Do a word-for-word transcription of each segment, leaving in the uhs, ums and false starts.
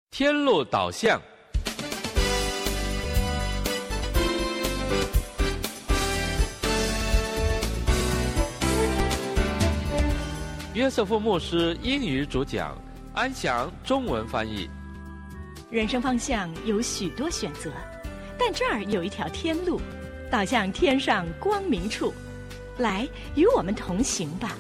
天路导向。约瑟夫牧师英语主讲，安祥中文翻译。 人生方向有许多选择，但这儿有一条天路，导向天上光明处。来，与我们同行吧。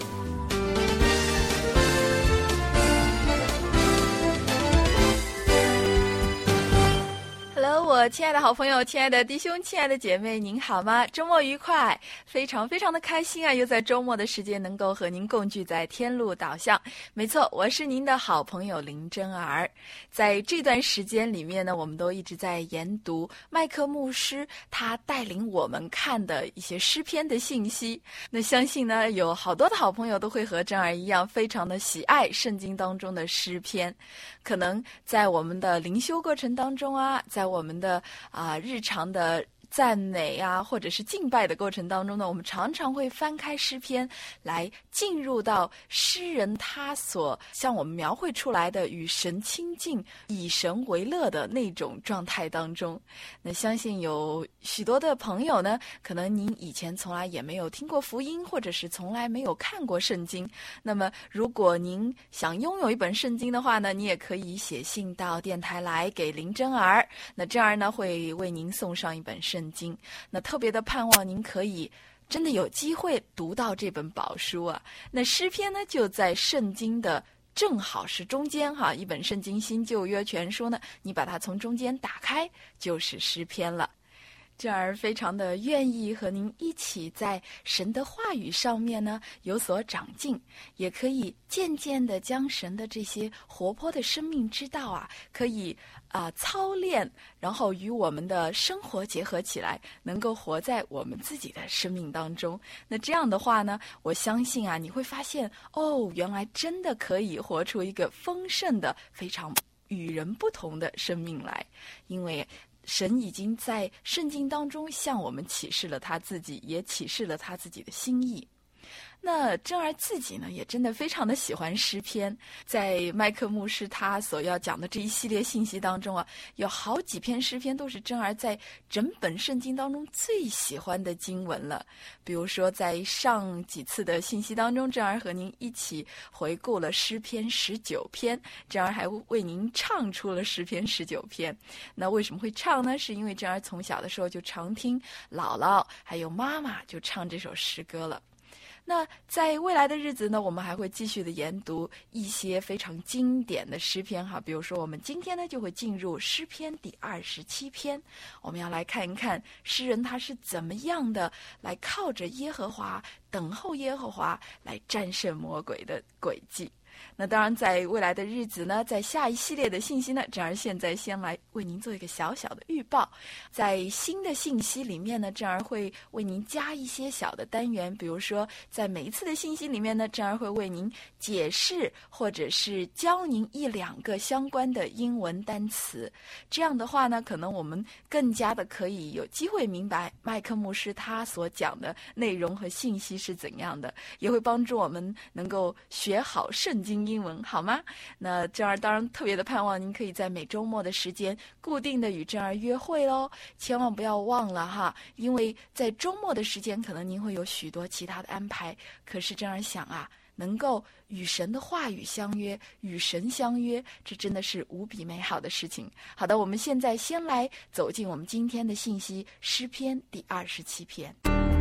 我亲爱的好朋友，亲爱的弟兄，亲爱的姐妹，您好吗？周末愉快，非常非常的开心啊！又在周末的时间能够和您共聚在天路导向。没错，我是您的好朋友林真儿。在这段时间里面呢，我们都一直在研读麦克牧师他带领我们看的一些诗篇的信息。那相信呢，有好多的好朋友都会和真儿一样，非常的喜爱圣经当中的诗篇。可能在我们的灵修过程当中啊，在我们的啊、呃、日常的赞美啊，或者是敬拜的过程当中呢，我们常常会翻开诗篇来进入到诗人他所向我们描绘出来的与神亲近、以神为乐的那种状态当中。那相信有许多的朋友呢，可能您以前从来也没有听过福音，或者是从来没有看过圣经。那么如果您想拥有一本圣经的话呢，你也可以写信到电台来给林真儿，那这样呢会为您送上一本圣经。圣经，那特别的盼望您可以真的有机会读到这本宝书啊。那诗篇呢就在圣经的正好是中间哈，一本圣经新旧约全书呢，你把它从中间打开就是诗篇了。这儿非常的愿意和您一起在神的话语上面呢有所长进，也可以渐渐的将神的这些活泼的生命之道啊，可以啊、呃、操练，然后与我们的生活结合起来，能够活在我们自己的生命当中。那这样的话呢，我相信啊，你会发现哦，原来真的可以活出一个丰盛的、非常与人不同的生命来，因为神已经在圣经当中向我们启示了他自己，也启示了他自己的心意。那真儿自己呢，也真的非常的喜欢诗篇。在麦克牧师他所要讲的这一系列信息当中啊，有好几篇诗篇都是真儿在整本圣经当中最喜欢的经文了。比如说在上几次的信息当中，真儿和您一起回顾了诗篇十九篇，真儿还为您唱出了诗篇十九篇。那为什么会唱呢？是因为真儿从小的时候就常听姥姥还有妈妈就唱这首诗歌了。那在未来的日子呢，我们还会继续的研读一些非常经典的诗篇哈，比如说我们今天呢就会进入诗篇第二十七篇，我们要来看一看诗人他是怎么样的来靠着耶和华，等候耶和华来战胜魔鬼的诡计。那当然在未来的日子呢，在下一系列的信息呢，这儿现在先来为您做一个小小的预报。在新的信息里面呢，这儿会为您加一些小的单元，比如说在每一次的信息里面呢，这儿会为您解释或者是教您一两个相关的英文单词。这样的话呢，可能我们更加的可以有机会明白麦克牧师他所讲的内容和信息是怎样的，也会帮助我们能够学好圣经英文，好吗？那真儿当然特别的盼望您可以在每周末的时间固定的与真儿约会咯，千万不要忘了哈，因为在周末的时间可能您会有许多其他的安排，可是真儿想啊，能够与神的话语相约，与神相约，这真的是无比美好的事情。好的，我们现在先来走进我们今天的信息，诗篇第二十七篇。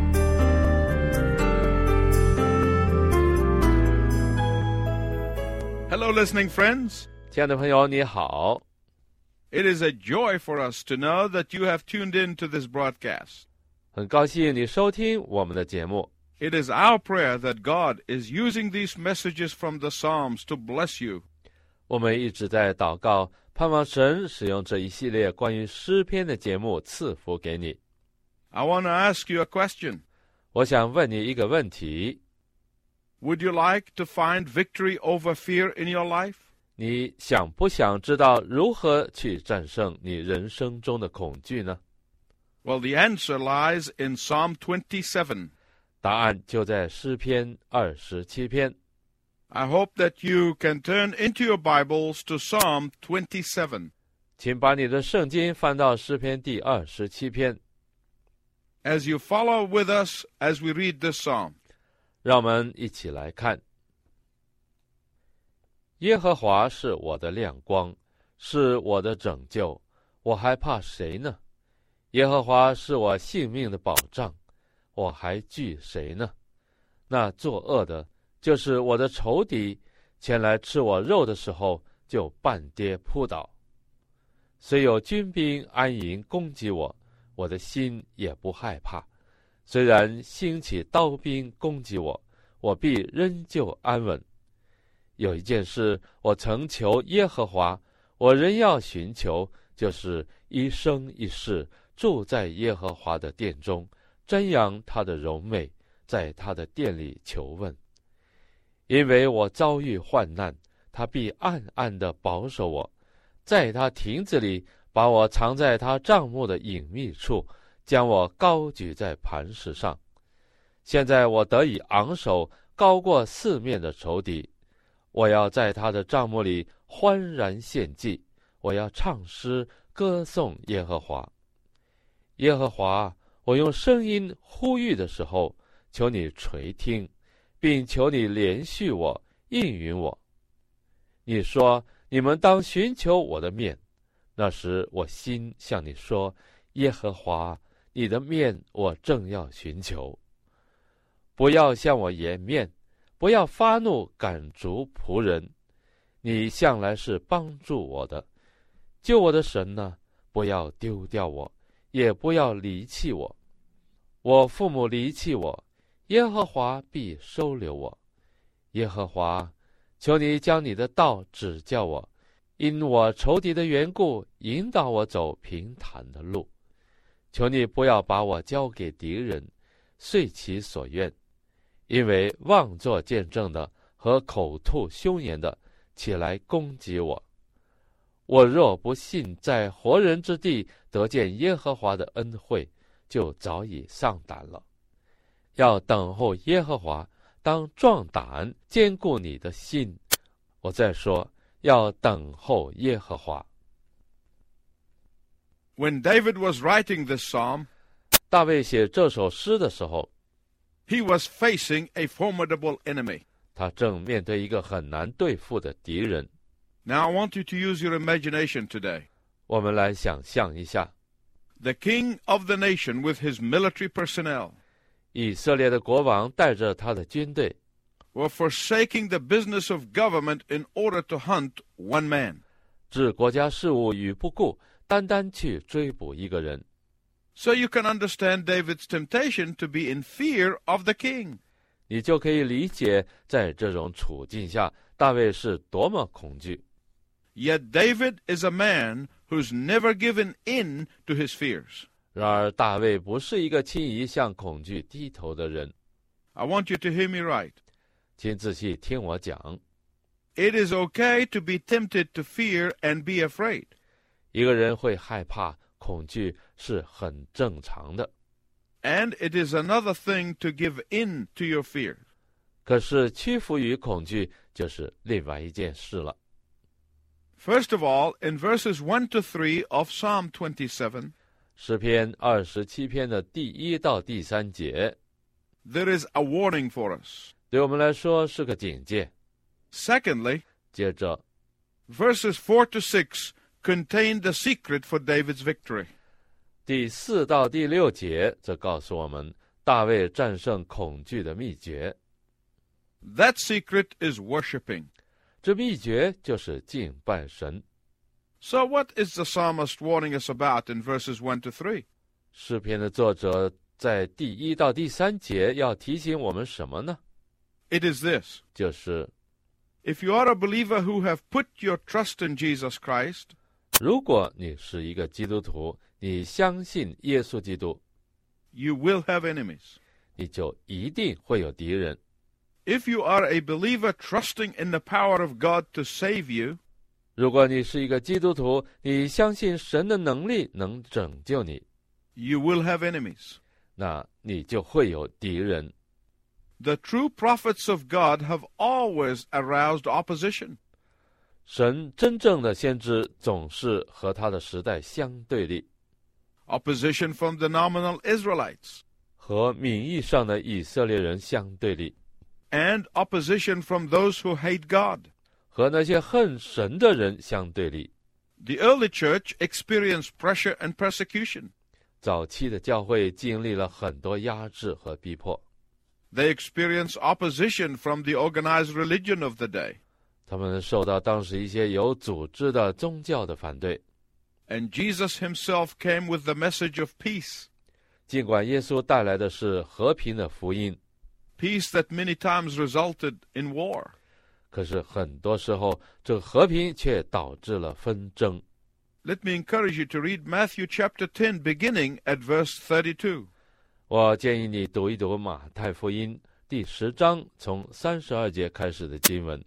Hello, listening friends. 亲爱的朋友，你好。 It is a joy for us to know that you have tuned in to this broadcast. 很高兴你收听我们的节目。 It is our prayer that God is using these messages from the Psalms to bless you. 我们一直在祷告，盼望神使用这一系列关于诗篇的节目赐福给你。 I want to ask you a question. 我想问你一个问题。 Would you like to find victory over fear in your life? 你想不想知道如何去战胜你人生中的恐惧呢？ Well, the answer lies in Psalm twenty-seven. 答案就在诗篇二十七篇。 I hope that you can turn into your Bibles to Psalm twenty-seven. 请把你的圣经翻到诗篇第二十七篇。 As you follow with us as we read this psalm. 让我们一起来看。耶和华是我的亮光，是我的拯救，我还怕谁呢？耶和华是我性命的保障，我还惧谁呢？那作恶的，就是我的仇敌，前来吃我肉的时候，就半跌扑倒。虽有军兵安营攻击我，我的心也不害怕。虽然兴起刀兵攻击我，我必仍旧安稳。有一件事我曾求耶和华，我仍要寻求，就是一生一世住在耶和华的殿中，瞻仰他的荣美，在他的殿里求问。因为我遭遇患难，他必暗暗地保守我，在他亭子里把我藏在他帐幕的隐秘处，将我高举在磐石上。现在我得以昂首，高过四面的仇敌。我要在他的帐幕里欢然献祭，我要唱诗歌颂耶和华。耶和华，我用声音呼吁的时候，求你垂听，并求你怜恤我，应允我。你说，你们当寻求我的面。那时我心向你说，耶和华，你的面我正要寻求。不要向我颜面，不要发怒赶逐仆人。你向来是帮助我的，救我的神呢，不要丢掉我，也不要离弃我。我父母离弃我，耶和华必收留我。耶和华，求你将你的道指教我，因我仇敌的缘故，引导我走平坦的路。求你不要把我交给敌人，遂其所愿。因为妄作见证的和口吐凶言的起来攻击我。我若不信在活人之地得见耶和华的恩惠，就早已丧胆了。要等候耶和华，当壮胆，坚固你的心。我再说，要等候耶和华。 When David was writing this psalm, 大卫写这首诗的时候， he was facing a formidable enemy. 他正面对一个很难对付的敌人。 Now I want you to use your imagination today. 我们来想象一下， The king of the nation with his military personnel 以色列的国王带着他的军队， were forsaking the business of government in order to hunt one man. 置国家事务于不顾，单单去追捕一个人。 So you can understand David's temptation to be in fear of the king. 你就可以理解，在这种处境下，大卫是多么恐惧。 Yet David is a man who's never given in to his fears. 然而，大卫不是一个轻易向恐惧低头的人。 I want you to hear me right. 请仔细听我讲， It is okay to be tempted to fear and be afraid. 一个人会害怕、恐惧是很正常的。 And it is another thing to give in to your fear. 可是屈服于恐惧就是另外一件事了。 First of all, in verses one to three of Psalm twenty-seven, 诗篇二十七篇的第一到第三节， there is a warning for us. 对我们来说是个警戒。 Secondly, 接着 verses four to six contain the secret for David's victory. 第四到第六节则告诉我们大卫战胜恐惧的秘诀。 That secret is worshiping. 这秘诀就是敬拜神。 So what is the psalmist warning us about in verses one to three? 诗篇的作者在第一到第三节要提醒我们什么呢？ It is this. 就是 If you are a believer who have put your trust in Jesus Christ, 如果你是一个基督徒，你相信耶稣基督， you will have enemies. 你就一定会有敌人。 If you are a believer trusting in the power of God to save you, 如果你是一个基督徒，你相信神的能力能拯救你， you will have enemies. 那你就会有敌人。 The true prophets of God have always aroused opposition. 神真正的先知总是和他的时代相对立， Opposition from the nominal Israelites, 和名义上的以色列人相对立， and opposition from those who hate God. 和那些恨神的人相对立。 The early church experienced pressure and persecution. 早期的教会经历了很多压制和逼迫， They experienced opposition from the organized religion of the day. 他们受到当时一些有组织的宗教的反对。 And Jesus himself came with the message of peace, 尽管耶稣带来的是和平的福音， peace that many times resulted in war. 可是很多时候这个和平却导致了纷争。 Let me encourage you to read Matthew chapter ten, beginning at verse thirty-two. 我建议你读一读马太福音第十章从三十二节开始的经文。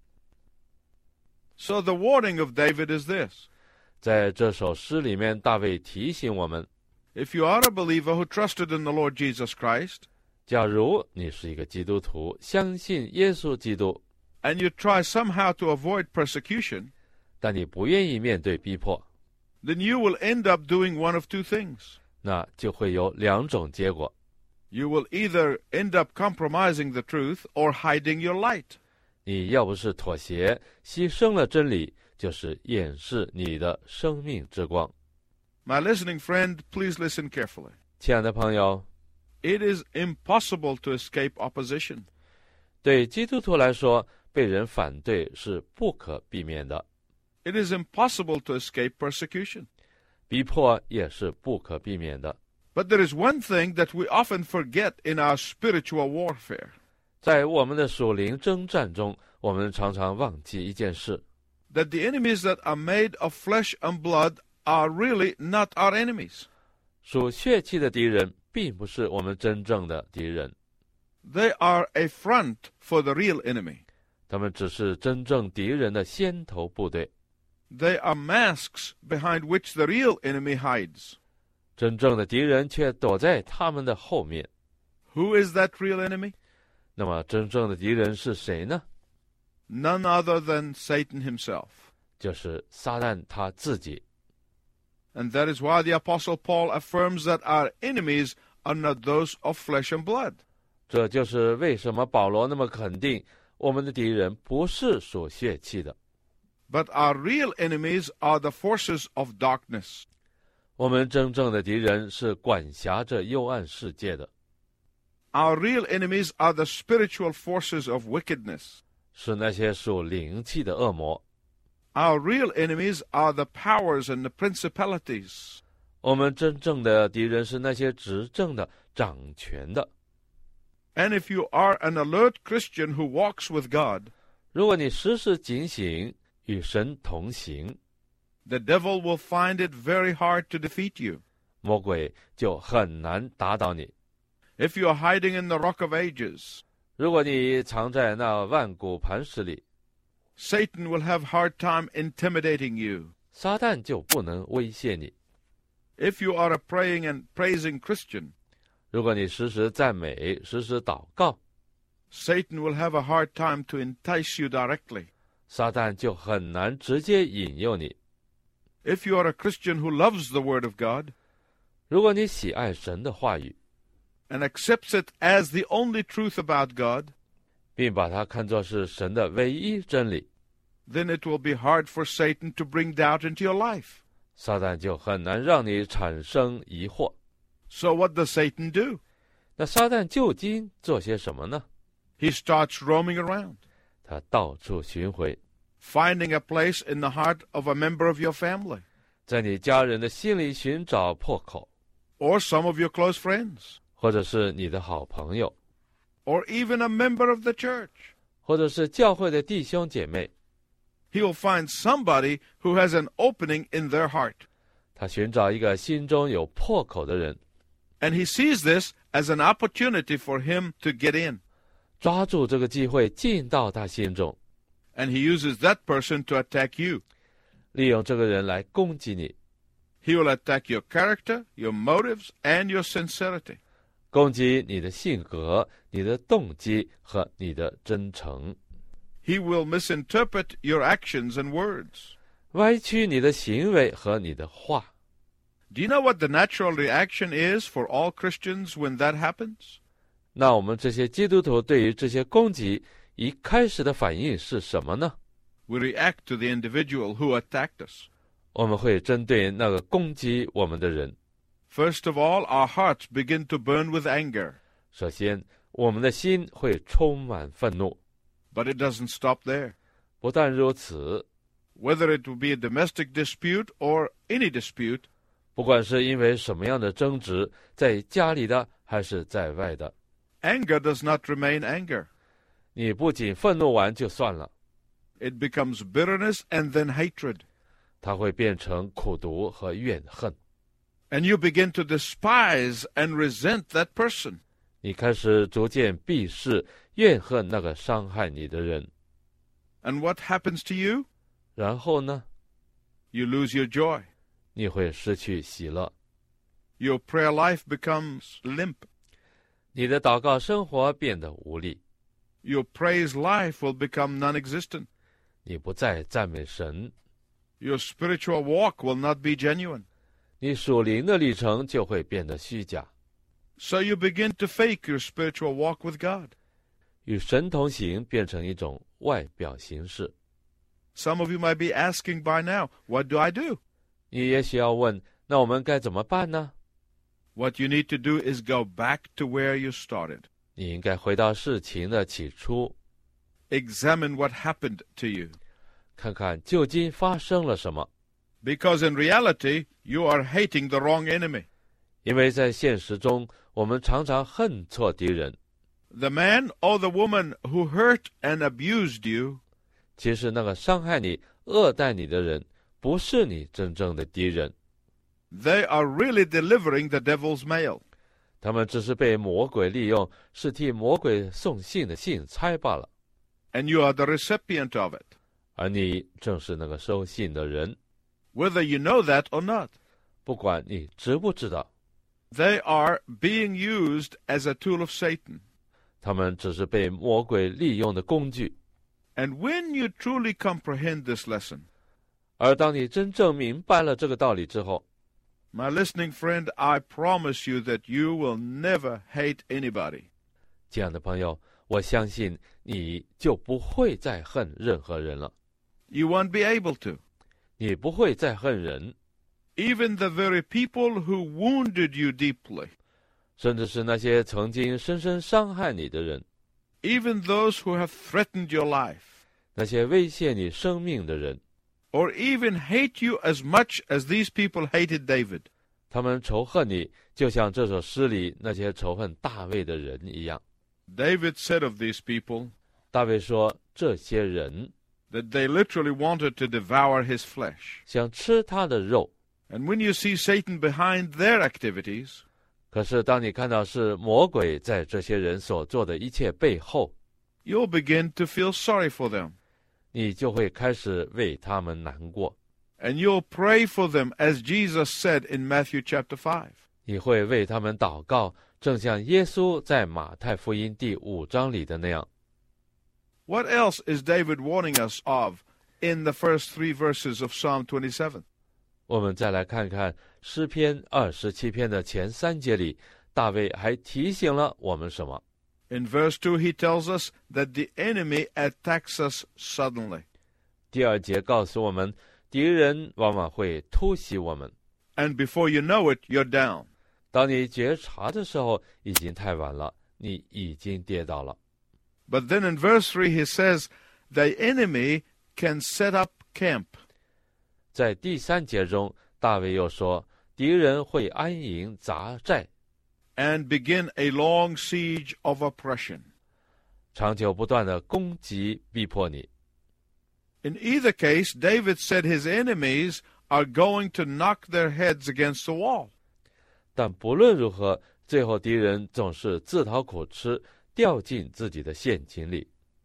So the warning of David is this: 在这首诗里面，大卫提醒我们， if you are a believer who trusted in the Lord Jesus Christ, 假如你是一个基督徒，相信耶稣基督， and you try somehow to avoid persecution, 但你不愿意面对逼迫， then you will end up doing one of two things. 那就会有两种结果。 You will either end up compromising the truth or hiding your light. 你要不是妥协，牺牲了真理，就是掩饰你的生命之光。 My listening friend, please listen carefully. 亲爱的朋友， It is impossible to escape opposition. 对基督徒来说，被人反对是不可避免的， It is impossible to escape persecution. 逼迫也是不可避免的。 But there is one thing that we often forget in our spiritual warfare. 在我们的属灵征战中，我们常常忘记一件事， That the enemies that are made of flesh and blood are really not our enemies. 属血气的敌人并不是我们真正的敌人， They are a front for the real enemy. 他们只是真正敌人的先头部队。 They are masks behind which the real enemy hides. 真正的敌人却躲在他们的后面。 Who is that real enemy? 那么真正的敌人是谁呢？ None other than Satan himself. 就是撒旦他自己。 And that is why the Apostle Paul affirms that our enemies are not those of flesh and blood. 这就是为什么保罗那么肯定我们的敌人不是属血气的， But our real enemies are the forces of darkness. 我们真正的敌人是管辖着幽暗世界的， Our real enemies are the spiritual forces of wickedness. 是那些属灵气的恶魔。 Our real enemies are the powers and the principalities. 我们真正的敌人是那些执政的、掌权的。 And if you are an alert Christian who walks with God, 如果你时时警醒，与神同行， the devil will find it very hard to defeat you. 魔鬼就很难打倒你。 If you are hiding in the rock of ages, 如果你藏在那万古磐石里， Satan will have hard time intimidating you. 撒旦就不能威胁你。 If you are a praying and praising Christian, 如果你时时赞美，时时祷告， Satan will have a hard time to entice you directly. 撒旦就很难直接引诱你。 If you are a Christian who loves the Word of God 如果你喜爱神的话语， and accepts it as the only truth about God, 并把它看作是神的唯一真理， then it will be hard for Satan to bring doubt into your life. 撒旦就很难让你产生疑惑。 So what does Satan do? 那撒旦究竟做些什么呢？ He starts roaming around, 他到处巡回， finding a place in the heart of a member of your family 在你家人的心里寻找破口， or some of your close friends 或者是你的好朋友， or even a member of the church. 或者是教会的弟兄姐妹。 He will find somebody who has an opening in their heart. 他寻找一个心中有破口的人， And he sees this as an opportunity for him to get in. 抓住这个机会进到他心中， And he uses that person to attack you. 利用这个人来攻击你。 He will attack your character, your motives, and your sincerity. 攻击你的性格、你的动机和你的真诚。 He will misinterpret your actions and words. 歪曲你的行为和你的话。 Do you know what the natural reaction is for all Christians when that happens? 那我们这些基督徒对于这些攻击一开始的反应是什么呢？ We react to the individual who attacked us. 我们会针对那个攻击我们的人。 First of all, our hearts begin to burn with anger. 首先，我们的心会充满愤怒。 But it doesn't stop there. 不但如此， Whether it will be a domestic dispute or any dispute, 不管是因为什么样的争执，在家里的还是在外的， anger does not remain anger. 你不仅愤怒完就算了， It becomes bitterness and then hatred. 它会变成苦毒和怨恨。 And you begin to despise and resent that person. 你开始逐渐鄙视、怨恨那个伤害你的人。 And what happens to you? 然后呢， You lose your joy. 你会失去喜乐， Your prayer life becomes limp. 你的祷告生活变得无力， Your praise life will become non-existent. 你不再赞美神， Your spiritual walk will not be genuine. 你属灵的历程就会变得虚假。 So you begin to fake your spiritual walk with God. 与神同行变成一种外表形式。 Some of you might be asking by now, what do I do? 你也许要问，那我们该怎么办呢？ What you need to do is go back to where you started. 你应该回到事情的起初， Examine what happened to you. 看看究竟发生了什么。 Because in reality, you are hating the wrong enemy. 因为在现实中，我们常常恨错敌人。 The man or the woman who hurt and abused you 其实那个伤害你、恶待你的人，不是你真正的敌人， they are really delivering the devil's mail. 他们只是被魔鬼利用，是替魔鬼送信的信差罢了。 And you are the recipient of it. 而你正是那个收信的人， Whether you know that or not, 不管你知不知道， they are being used as a tool of Satan. 他们只是被魔鬼利用的工具。 And when you truly comprehend this lesson, 而当你真正明白了这个道理之后， my listening friend, I promise you that you will never hate anybody. 亲爱的朋友，我相信你就不会再恨任何人了， You won't be able to. 你不会再恨人， Even the very people who wounded you deeply, 甚至是那些曾经深深伤害你的人， even those who have threatened your life, 那些威胁你生命的人， or even hate you as much as these people hated David. 他们仇恨你，就像这首诗里那些仇恨大卫的人一样。 David said of these people 大卫说，这些人 that they literally wanted to devour his flesh. 想吃他的肉。 And when you see Satan behind their activities, 可是当你看到是魔鬼在这些人所做的一切背后， you'll begin to feel sorry for them. 你就会开始为他们难过， And you'll pray for them, as Jesus said in Matthew chapter five. 你会为他们祷告，正像耶稣在马太福音第五章里的那样。 What else is David warning us of in the first three verses of Psalm twenty-seven? 我们再来看看诗篇二十七篇的前三节里，大卫还提醒了我们什么？ In verse two, he tells us that the enemy attacks us suddenly. 第二节告诉我们，敌人往往会突袭我们， And before you know it, you're down. 当你觉察的时候，已经太晚了，你已经跌倒了。 But then in verse three, he says, the enemy can set up camp. 在第三节中，大卫又说，敌人会安营扎寨， and begin a long siege of oppression. 长久不断的攻击逼迫你。 In either case, David said his enemies are going to knock their heads against the wall. 但不论如何，最后敌人总是自讨苦吃，掉进自己的陷阱里。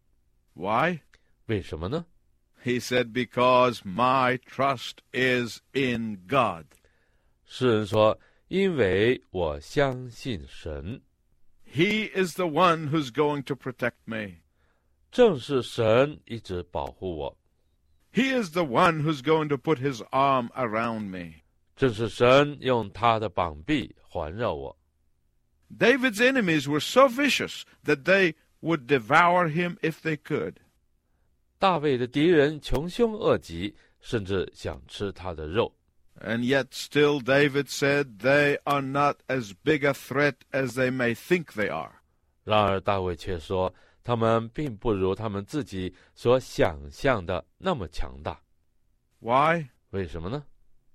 Why? 为什么呢？ He said, because my trust is in God. 诗人说，因为我相信神。 He is the one who's going to protect me. 正是神一直保护我， He is the one who's going to put his arm around me. 正是神用他的膀臂环绕我。 David's enemies were so vicious that they would devour him if they could. 大卫的敌人穷凶恶极，甚至想吃他的肉。 And yet still David said, they are not as big a threat as they may think they are. 然而大卫却说，他们并不如他们自己所想象的那么强大。 Why? 为什么呢？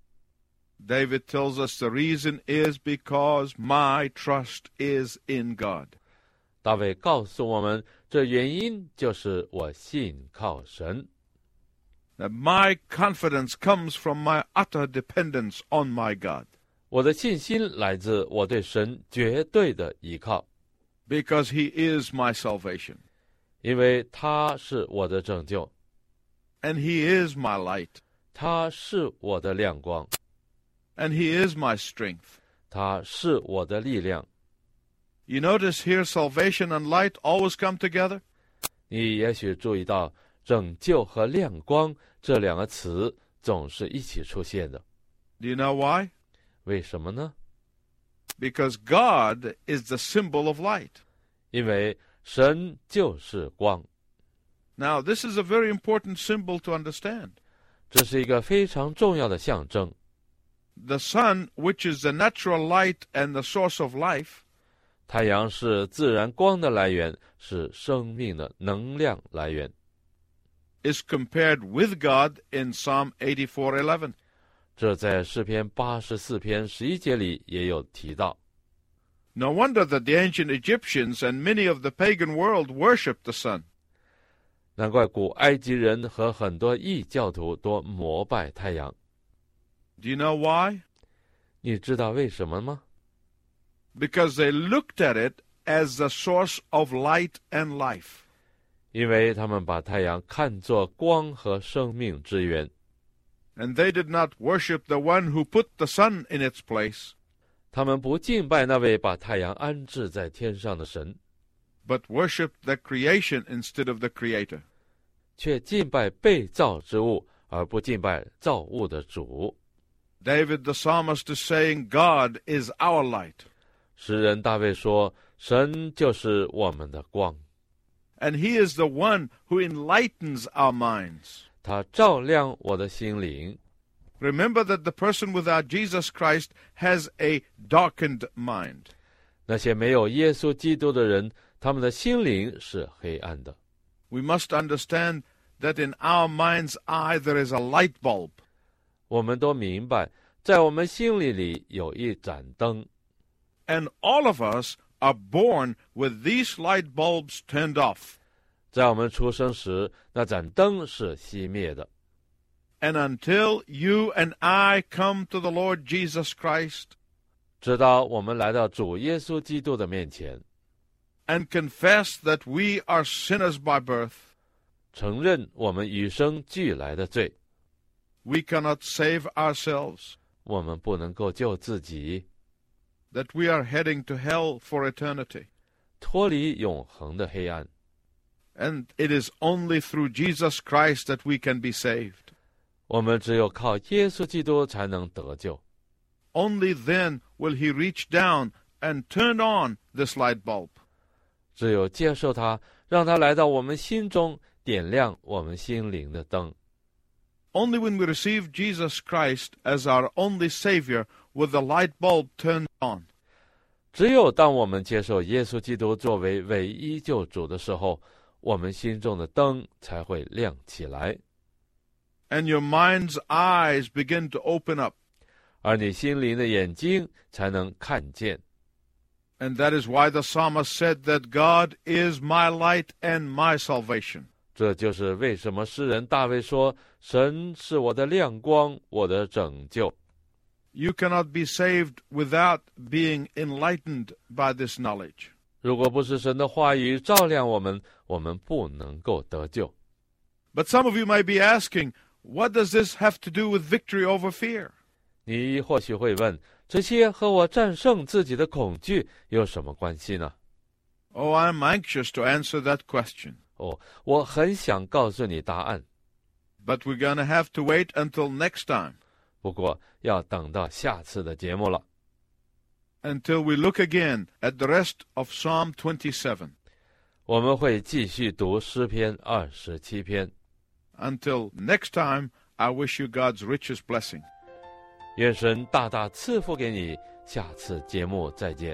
David tells us the reason is because my trust is in God. 大卫告诉我们，这原因就是我信靠神。 That my confidence comes from my utter dependence on my God. 我的信心来自我对神绝对的依靠， Because he is my salvation. 因为他是我的拯救， And he is my light. 他是我的亮光， And he is my strength. 他是我的力量。 You notice here salvation and light always come together? 你也许注意到，拯救和亮光这两个词总是一起出现的。 Do you know why? 为什么呢？ Because God is the symbol of light. 因为神就是光。 Now, this is a very important symbol to understand. 这是一个非常重要的象征。 The sun, which is the natural light and the source of life, 太阳是自然光的来源，是生命的能量来源。 is compared with God in Psalm eighty-four eleven. 这在诗篇八十四篇十一节里也有提到。 No wonder that the ancient Egyptians and many of the pagan world worshipped the sun. 难怪古埃及人和很多异教徒都膜拜太阳。 Do you know why? 你知道为什么吗？ Because they looked at it as the source of light and life. 因为他们把太阳看作光和生命之源， And they did not worship the one who put the sun in its place, 他们不敬拜那位把太阳安置在天上的神， but worshiped the creation instead of the Creator. 却敬拜被造之物，而不敬拜造物的主。 David the psalmist is saying, God is our light. 诗人大卫说，神就是我们的光， And he is the one who enlightens our minds. 他照亮我的心灵。 Remember that the person without Jesus Christ has a darkened mind. 那些没有耶稣基督的人，他们的心灵是黑暗的。 We must understand that in our mind's eye there is a light bulb. 我们都明白，在我们心里里有一盏灯， And all of us are born with these light bulbs turned off. 在我们出生时，那盏灯是熄灭的。 And until you and I come to the Lord Jesus Christ 直到我们来到主耶稣基督的面前， and confess that we are sinners by birth, 承认我们与生俱来的罪， we cannot save ourselves, 我们不能够救自己， that we are heading to hell for eternity. 脱离永恒的黑暗。 And it is only through Jesus Christ that we can be saved. 我们只有靠耶稣基督才能得救， Only then will he reach down and turn on this light bulb. 只有接受他，让他来到我们心中，点亮我们心灵的灯。 Only when we receive Jesus Christ as our only Savior will the light bulb turn on. 只有当我们接受耶稣基督作为唯一救主的时候，我们心中的灯才会亮起来， And your mind's eyes begin to open up. 而你心灵的眼睛才能看见。 And that is why the psalmist said that God is my light and my salvation. 这就是为什么诗人大卫说，神是我的亮光，我的拯救。 You cannot be saved without being enlightened by this knowledge. 如果不是神的话语照亮我们，我们不能够得救。 But some of you may be asking, what does this have to do with victory over fear? 你或许会问，这些和我战胜自己的恐惧有什么关系呢？ Oh, I'm anxious to answer that question. 哦，我很想告诉你答案， But we're going to have to wait until next time, 不过要等到下次的节目了。 until we look again at the rest of Psalm twenty-seven. 我们会继续读诗篇二十七篇。 Until next time, I wish you God's richest blessing. 愿神大大赐福给你，下次节目再见。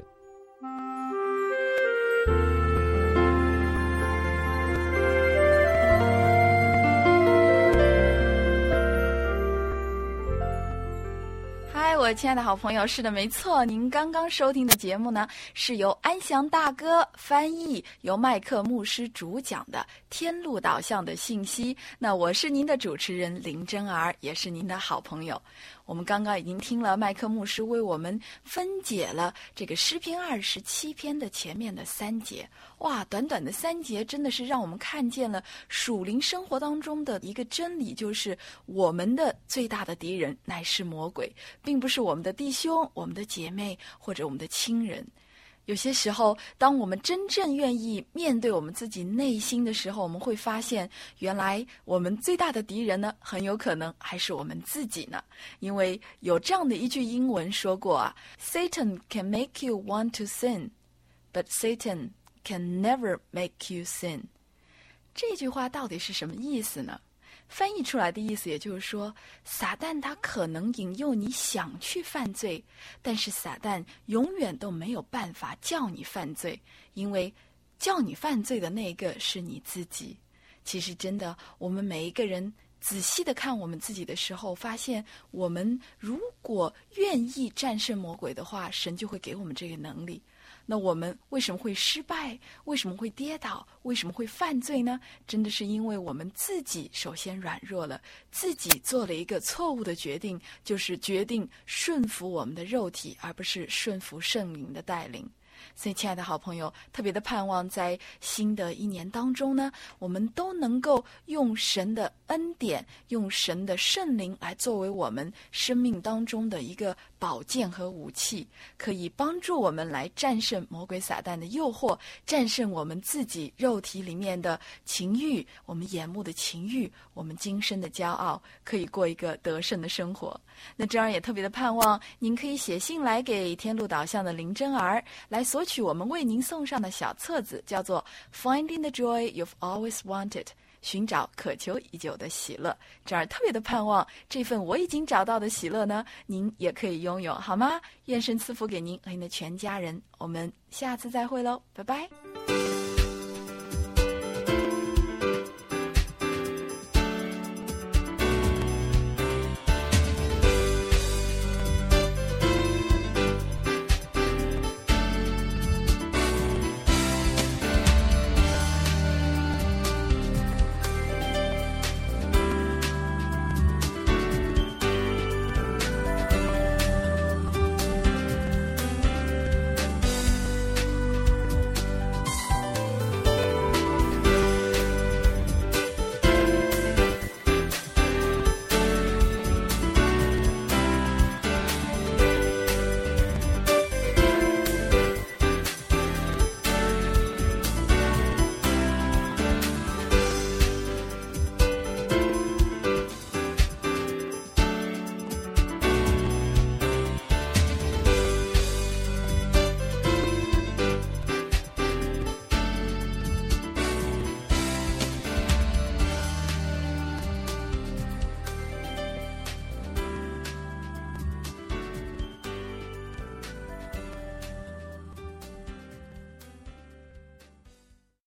我亲爱的好朋友，是的，没错，您刚刚收听的节目呢，是由安祥大哥翻译，由麦克牧师主讲的天路导向的信息。那我是您的主持人林真儿，也是您的好朋友。我们刚刚已经听了麦克牧师为我们分解了这个诗篇二十七篇的前面的三节。哇，短短的三节真的是让我们看见了属灵生活当中的一个真理，就是我们的最大的敌人乃是魔鬼，并不是我们的弟兄、我们的姐妹或者我们的亲人。有些时候，当我们真正愿意面对我们自己内心的时候，我们会发现，原来我们最大的敌人呢，很有可能还是我们自己呢。因为有这样的一句英文说过啊 ，Satan can make you want to sin, but Satan can never make you sin。这句话到底是什么意思呢？翻译出来的意思也就是说，撒旦他可能引诱你想去犯罪，但是撒旦永远都没有办法叫你犯罪，因为叫你犯罪的那个是你自己。其实真的，我们每一个人仔细的看我们自己的时候，发现我们如果愿意战胜魔鬼的话，神就会给我们这个能力。那我们为什么会失败？为什么会跌倒？为什么会犯罪呢？真的是因为我们自己首先软弱了，自己做了一个错误的决定，就是决定顺服我们的肉体，而不是顺服圣灵的带领。所以亲爱的好朋友，特别的盼望在新的一年当中呢，我们都能够用神的恩典，用神的圣灵来作为我们生命当中的一个宝剑和武器，可以帮助我们来战胜魔鬼撒旦的诱惑，战胜我们自己肉体里面的情欲，我们眼目的情欲，我们今生的骄傲，可以过一个得胜的生活。那这样也特别的盼望您可以写信来给天路导向的林真儿，来索取我们为您送上的小册子，叫做 Finding the Joy You've Always Wanted， 寻找渴求已久的喜乐。这儿特别的盼望这份我已经找到的喜乐呢，您也可以拥有，好吗？愿神赐福给您和您的全家人，我们下次再会喽，拜拜。